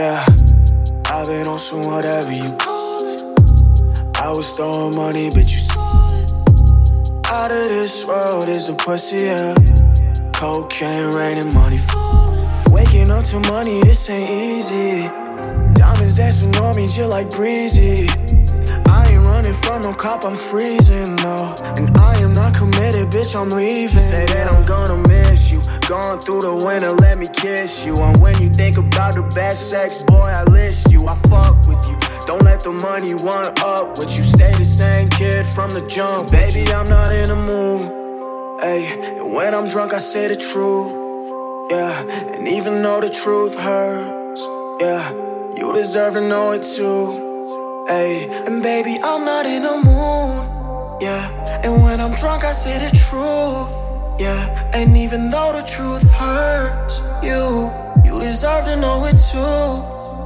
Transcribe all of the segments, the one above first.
Yeah, I've been on some whatever you call it. I was throwing money, bitch, you saw it. Out of this world is a pussy, yeah. Cocaine, raining, money falling. Waking up to money, this ain't easy. Diamonds dancing on me just like breezy. I ain't running from no cop, I'm freezing, no. And I am not committed, bitch, I'm leaving. Say that I'm gonna miss you. Going through the winter, let me kiss you. And when you think about the best sex, boy, I list you. I fuck with you. Don't let the money one up with you. Stay the same kid from the jump. Baby, I'm not in the mood. Ayy, and when I'm drunk, I say the truth. Yeah, and even though the truth hurts, yeah, you deserve to know it too. Ayy, and baby, I'm not in the mood. Yeah, and when I'm drunk, I say the truth. Yeah, and even though the truth hurts, you deserve to know it too.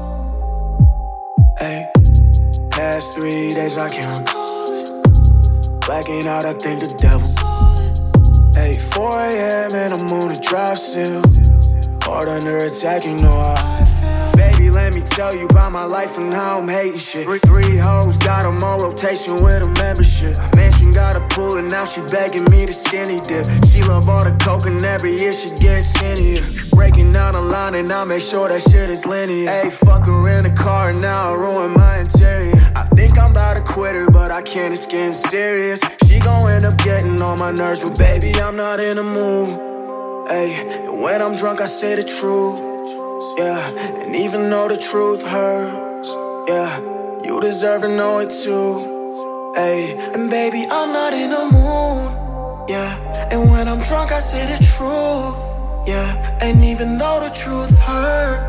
Ayy, past 3 days I can't recall it. Blacking out, I think the devil. Ayy, 4 a.m. and I'm on a drive still. Heart under attack, you know how I feel. Baby, let me tell you about my life and how I'm hating shit. Three hoes got them on rotation with a membership. Mansion got a pool and now she begging me to skinny dip. She love all the coke and every year she gets skinnier. Breaking down the line and I make sure that shit is linear. Ayy, fuck her in the car and now I ruin my interior. I think I'm about to quit her, but I can't, it's getting serious. She gon' end up getting on my nerves, but baby, I'm not in the mood. Ayy, and when I'm drunk, I say the truth. Yeah, and even though the truth hurts, yeah, you deserve to know it too. Ayy, and baby, I'm not in the mood. Yeah, and when I'm drunk, I say the truth. Yeah, and even though the truth hurts,